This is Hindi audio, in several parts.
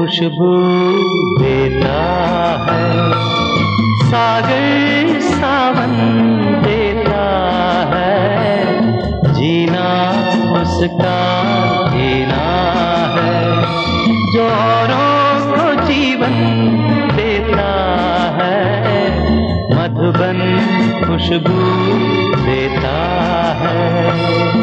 खुशबू देता है, सागर सावन देता है, जीना उसका जीना है, जो औरों को जीवन देता है, मधुबन खुशबू देता है।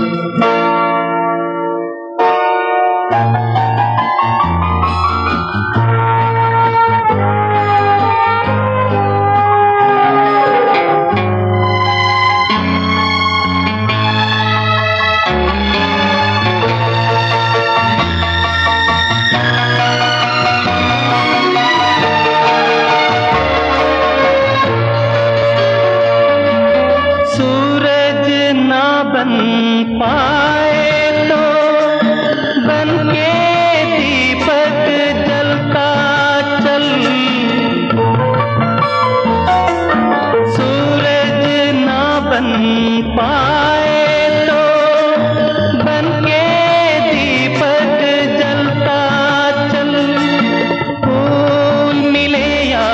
सूरज ना बन पाए तो बन के दीपक जलता चल, सूरज ना बन पाए तो बन के दीपक जलता चल, फूल मिले या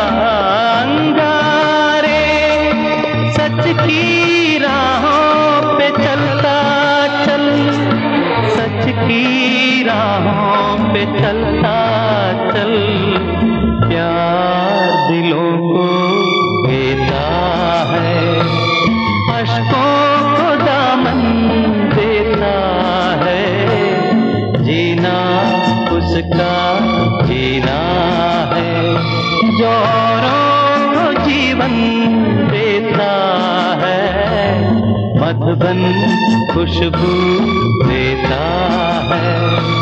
अंगारे सच की राहों पे चलता चल, सच की राहों पे चलता चल, प्यार दिलों को देता है, अश्कों को दामन देता है, जीना उसका जीना है, जो औरों को जीवन देता है, मधुबन खुशबू देता है,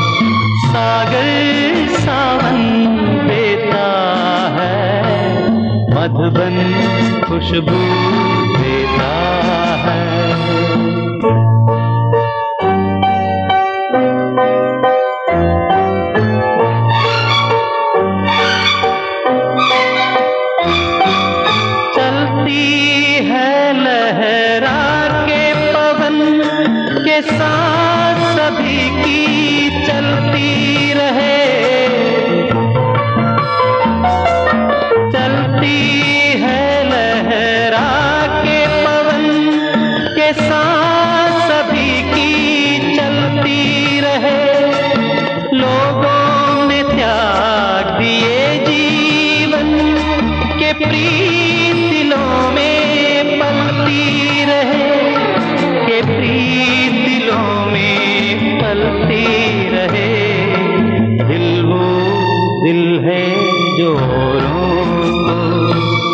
सागर सावन देता है, मधुबन खुशबू देता है। सांस सभी की चलती रहे, चलती है लहरा के पवन के सांस सभी की चलती रहे, लोगों ने त्याग दिए जीवन के प्रीत दिलों में पलती रहे, के प्रीत दिलों में पलती रहे, दिल वो दिल है जो औरों को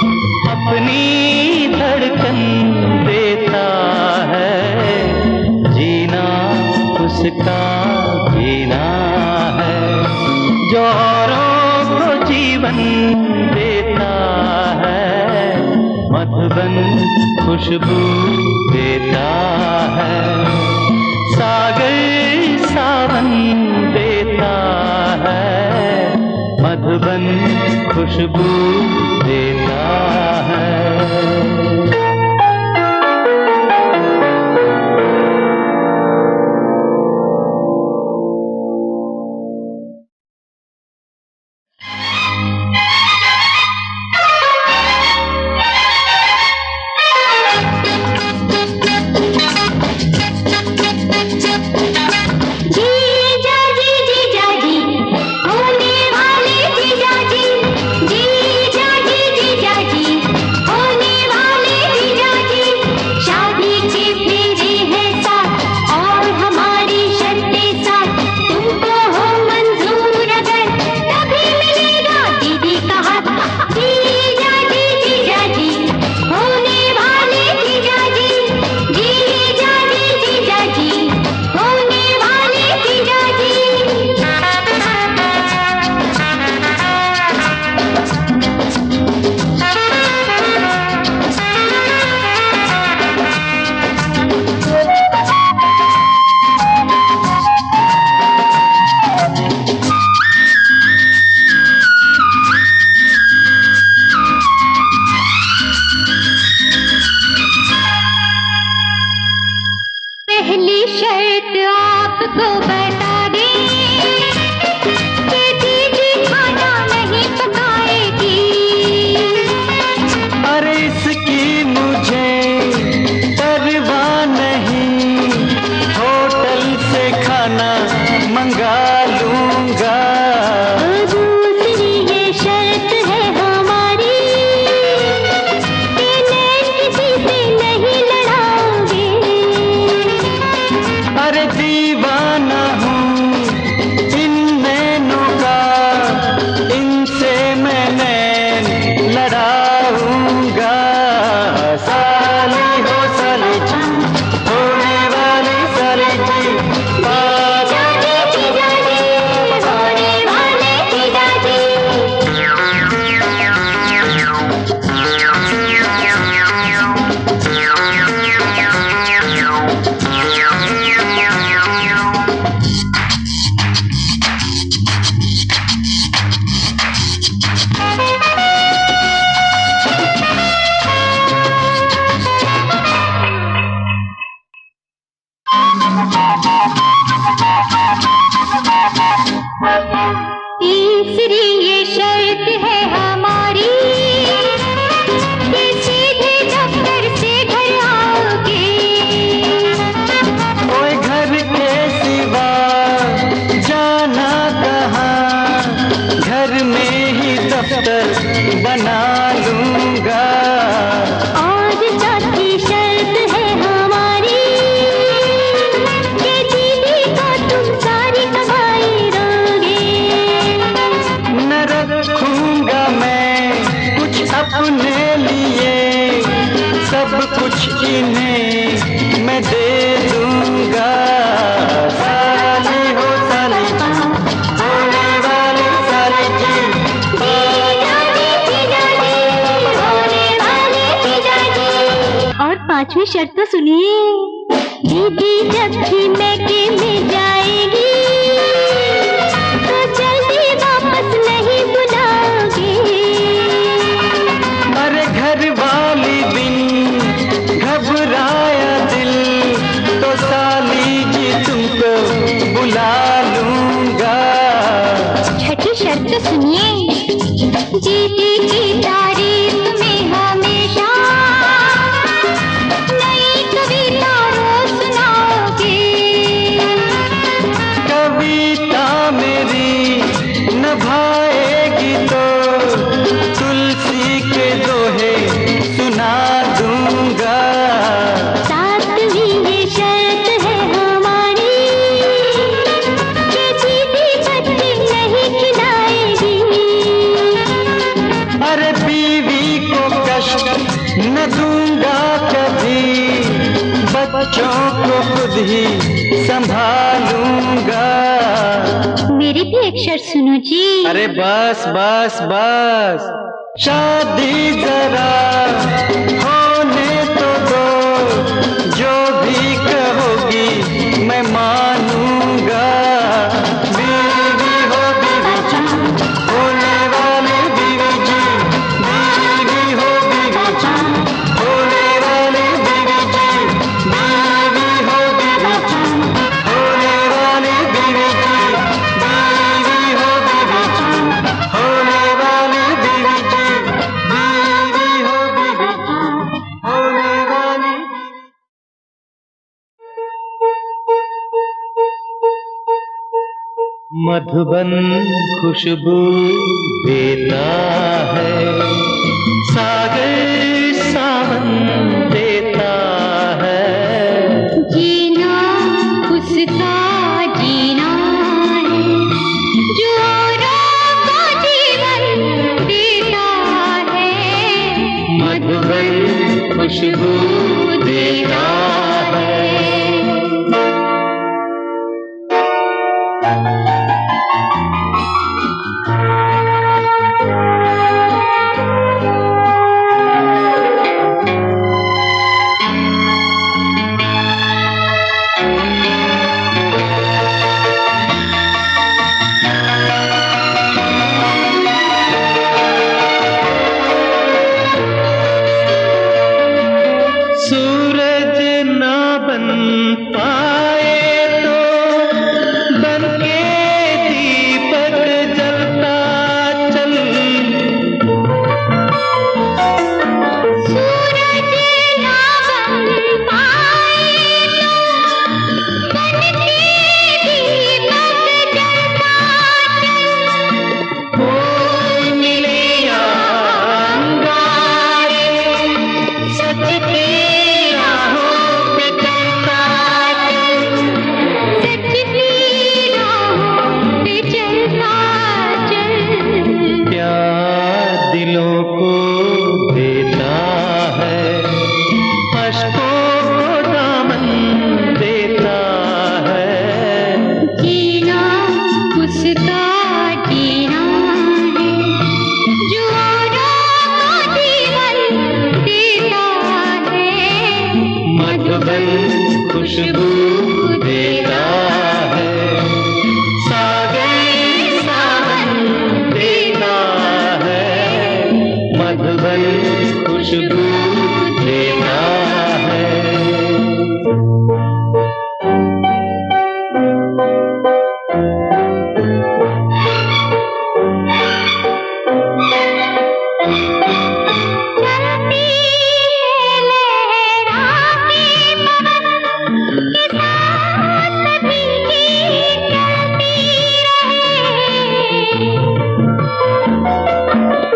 अपनी धड़कन देता है, जीना उसका जीना है, जो औरों को जीवन देता है, मधुबन खुशबू देता है, सागर सावन देता है, मधुबन खुशबू देता है। होने वाले दफ्तर बना लूंगा। और चौथी शर्त है हमारी कि जीने को तुम सारी कमाई दोगे। न रखूंगा मैं कुछ अपने लिए, सब कुछ इन्हें मैं दे दूंगा। साली हो साली होने वाली साली जी, और पांचवी शर्त तो सुनिए, दीदी जब भी मैके में जाएगी तो जल्दी वापस नहीं बुलाओगे। अरे घर वाली बिन घबराया दिल, तो साली जी तुमको बुला लूंगा। छठी शर्त सुनिए, जीती की तारीफ में हमेशा नई कविता रोज सुनाओगे। कविता मेरी न भाएगी तो तुलसी के दोहे सुना दूंगा। सातवीं ये शर्त है हमारी कि जीती बच्चे नहीं खिलाएगी। अरे बीवी को कष्ट न दूंगा कभी, बच्चों को खुद ही संभालूंगा। मेरी भी एक शर्त सुनो जी। अरे बस बस बस, शादी जरा होने तो दो, जो भी कहोगी मैं मानूंगा। बीवी हो बीवी जी, होने वाली बीवी जी, बीवी हो बीवी जी, होने वाली बीवी जी, बीवी हो बीवी जी, होने वाली बीवी जी, बीवी हो बीवी जी, होने वाली बीवी जी, बीवी हो बीवी जी, होने वाली। मधुबन खुशबू देता है, सागर सावन देता है। जीना उसका जीना है जो औरों को जीवन देता है। मधुबन खुशबू देता है। सूरज ना बन पाए तो बन के दीपक जलता चल। सूरज ना बन पाए तो बन के दीपक जलता चल। फूल मिले या अंगारे, सच के राहों पे चलता चल। सच की राहों पे चलता चल। प्यार दिलों को देता है, अश्कों को दामन देता है। जीना उसका जीना है जो औरों को जीवन देता है। मधुबन खुशबू देता है, सागर सावन देता है। मधुबन खुशबू देता है। चलती है लहरा के पवन के साथ सभी चलती रहे।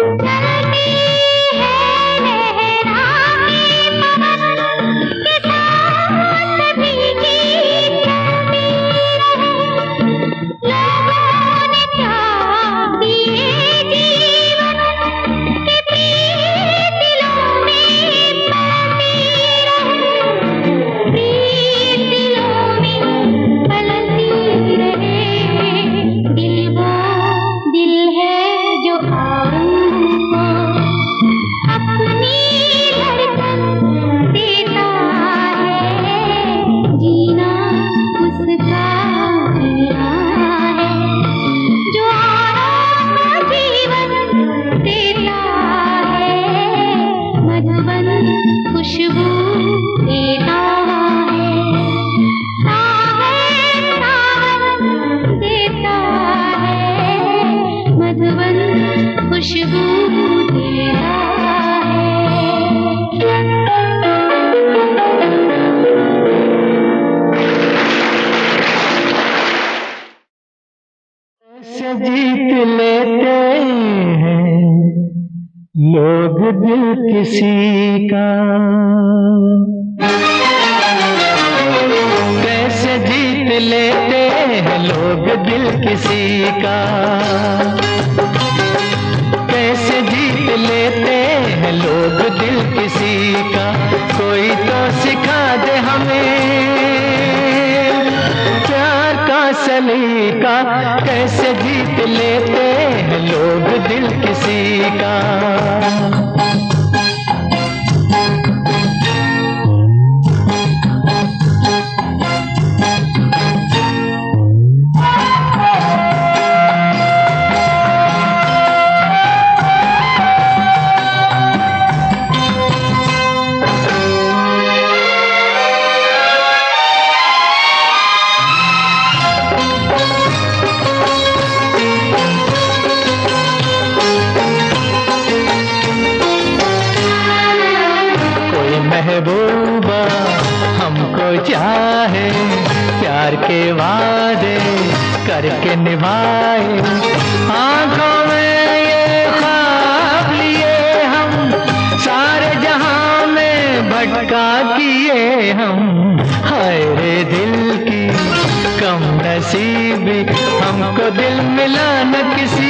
लोग दिल किसी का कैसे जीत लेते हैं, लोग दिल किसी का कैसे जीत लेते हैं, लोग दिल किसी का। कोई तो सिखा दे हमें प्यार का सलीका, कैसे जीत लेते हैं लोग दिल किसी का। महबूबा हमको चाहे, प्यार के वादे करके निभाए, आंखों में ये ख्वाब लिए हम, सारे जहां में भटका किए हम। हाय रे दिल की कम नसीबी, हमको दिल मिला न किसी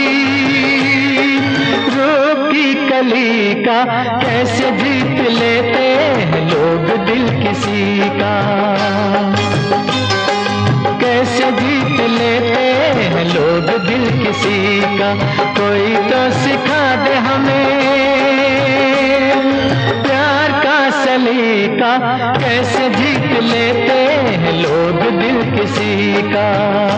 रूप की कली का, कैसे जीत लेते हैं लोग दिल किसी का। कैसे जीत लेते हैं लोग दिल किसी का। कोई तो सिखा दे हमें प्यार का सलीका, कैसे जीत लेते हैं लोग दिल किसी का।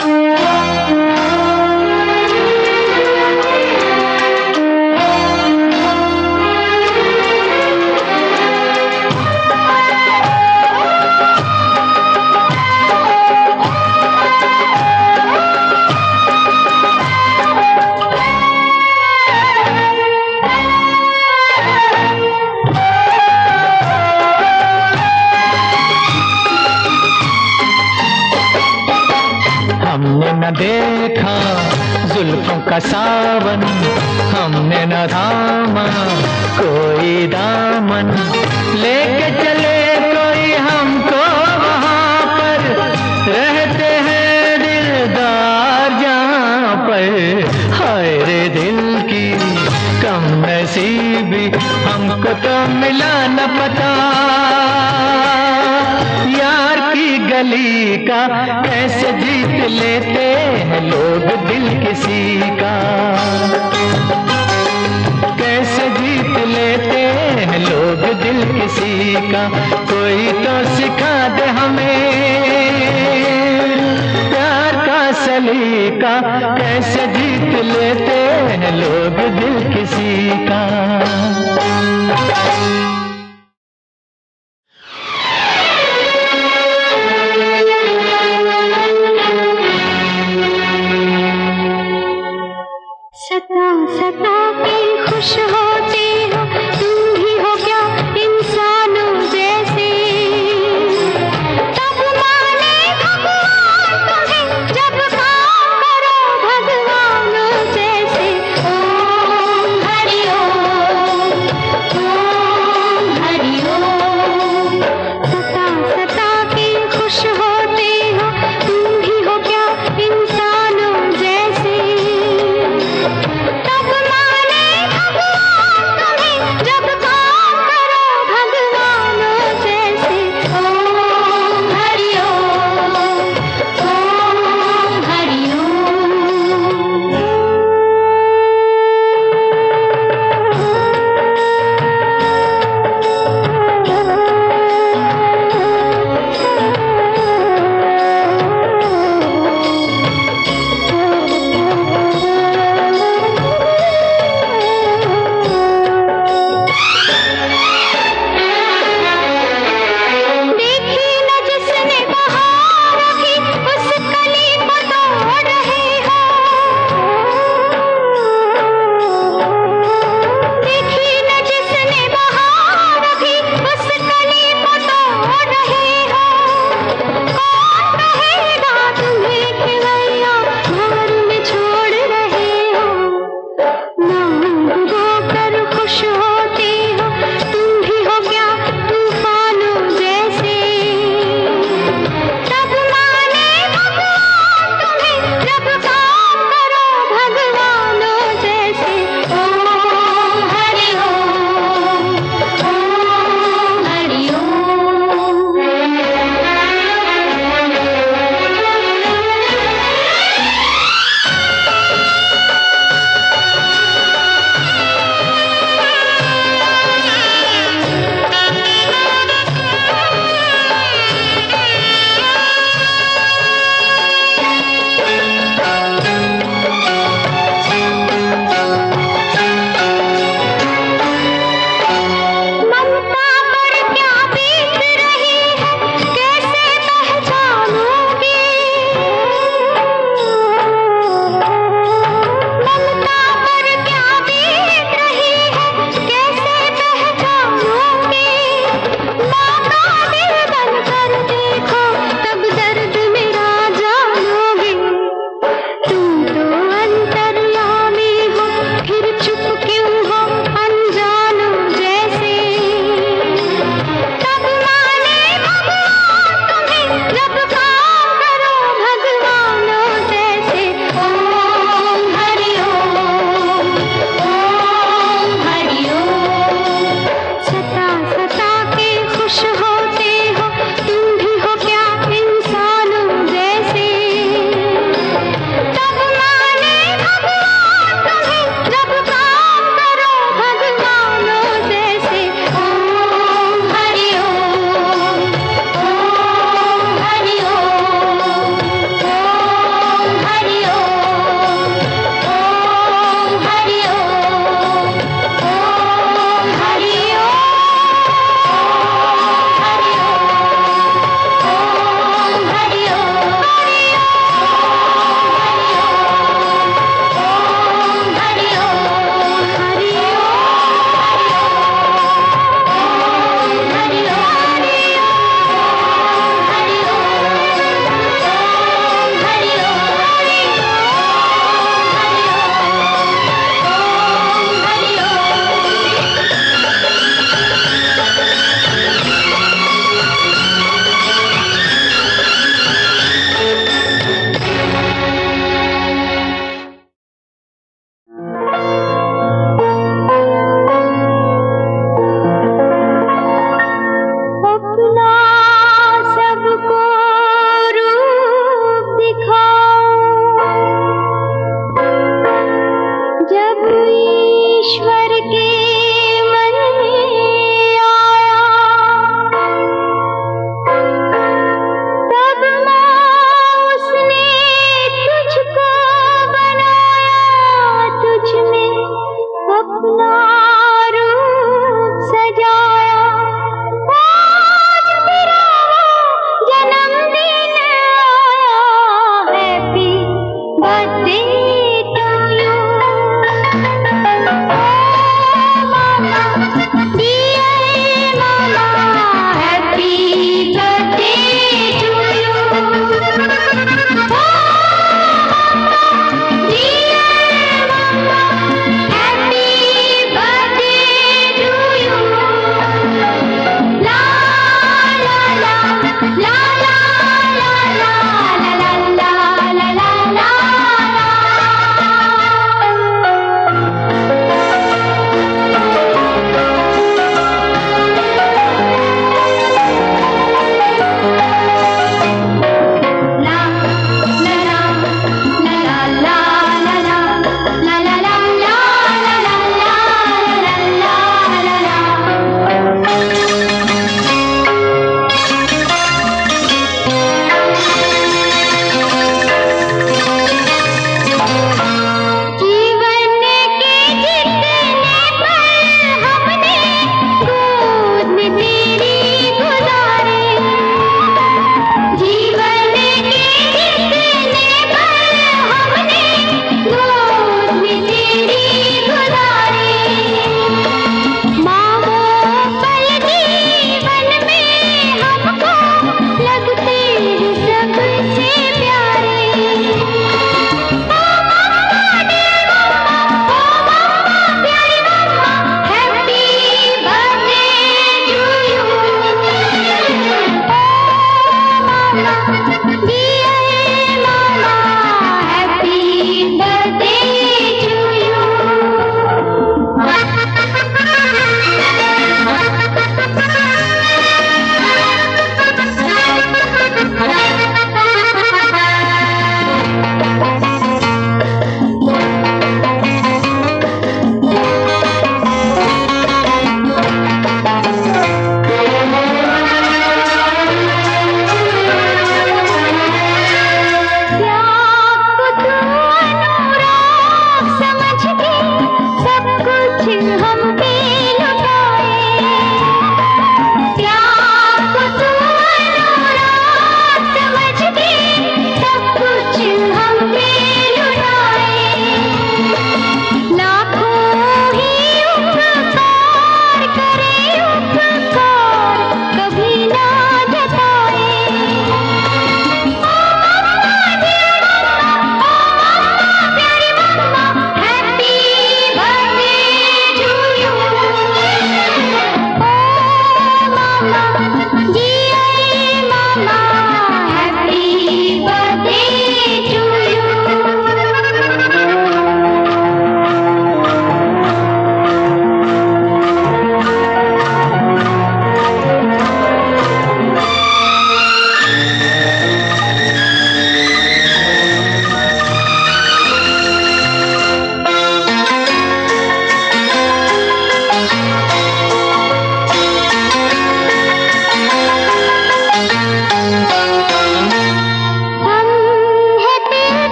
हमने न देखा जुल्फों का सावन, हमने न थामा कोई दामन, लेके चले कोई हमको वहाँ पर, रहते हैं दिलदार जहाँ पर। हाय रे दिल की कम नसीबी, हमको तो मिला न पता यार की गली का, कैसे जीत लेते हैं लोग दिल किसी का। कैसे जीत लेते हैं लोग दिल किसी का। कोई तो सिखा दे हमें प्यार का सलीका, कैसे जीत लेते हैं लोग दिल किसी का। सता सता के खुश होते हो, तुम भी हो क्या इंसानों जैसे। तब माने भगवान तुम्हें जब काम करो भगवानों जैसे। ओम हरि ओम, ओम ईश्वर के मन में आया, तब माँ उसने तुझको बनाया, तुझ में अपना रूप सजाया। आज तेरा जन्मदिन आया, हैप्पी बर्थडे टू यू।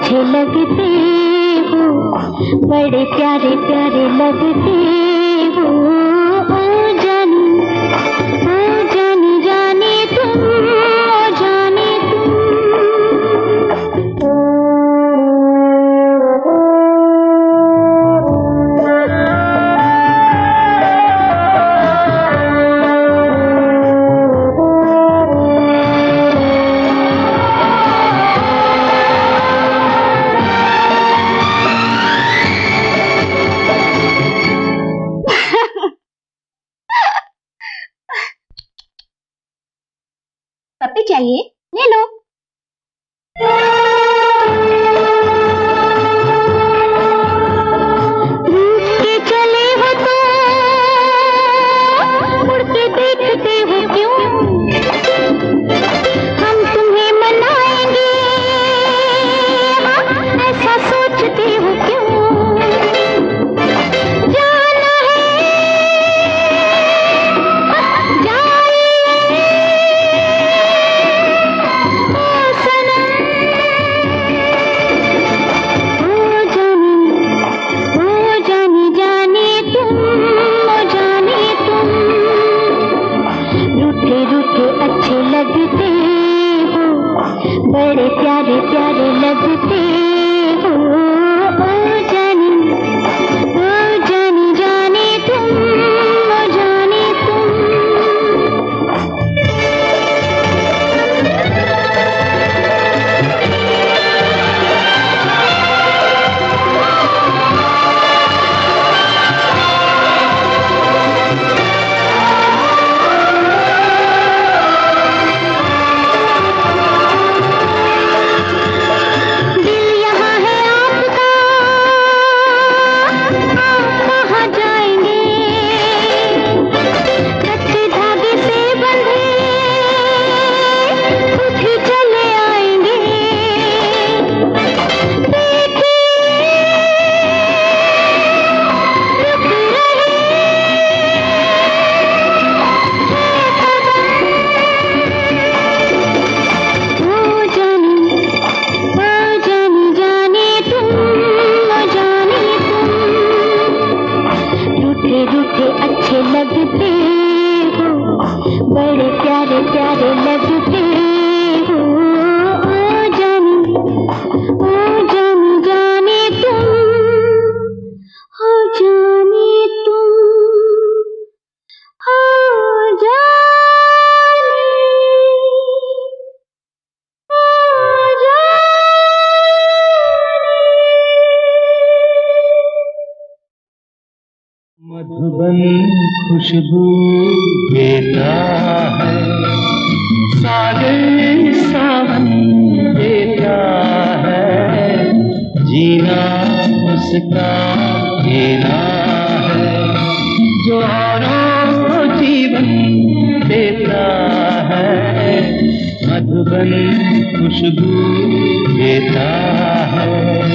अच्छे लगते हो, बड़े प्यारे प्यारे लगते हो। ओ जानी जाने तुम, ओ जाने तुम। पप्पी चाहिए? ले लो। रूठ के चले हो तो मुड़ के देखते हो क्यों? हम तुम्हें मनाएंगे, ऐसा सोचते हो क्यों? जाना है जाइए लगते हो, बड़े प्यारे प्यारे लगते हो। ओ जानी जाने तुम, ओ जाने तुम। अच्छे लगते हो, बड़े प्यारे प्यारे लगते हो। ओ जानी जाने तुम, हो जाने तुम, हो जाने, हो मधुबन खुशबू देता है, सागर सावन देता है, जीना उसका जीना है, जो औरों जीवन देता है। मधुबन खुशबू देता है।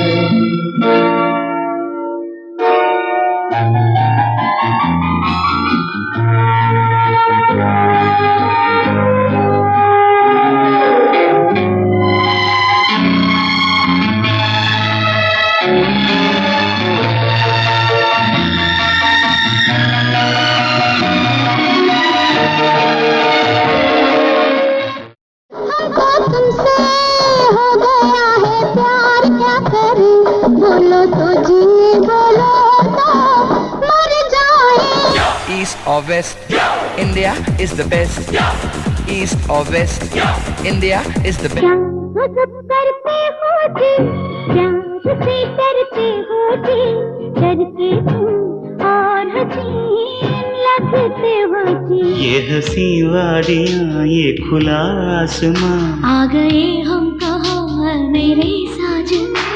तुमसे हो गया है प्यार, क्या करें? बोलो तो जी, बोलो तो मर जाए। East or west, India is the best. East or west, India is the best. क्या मजहब करते हो जी, प्यार से डरते हो जी, डरते तुम और हसीन लगते हो जी। ये हंसी वादियाँ, ये खुला आसमां, आ गए हम कहाँ मेरे साजन।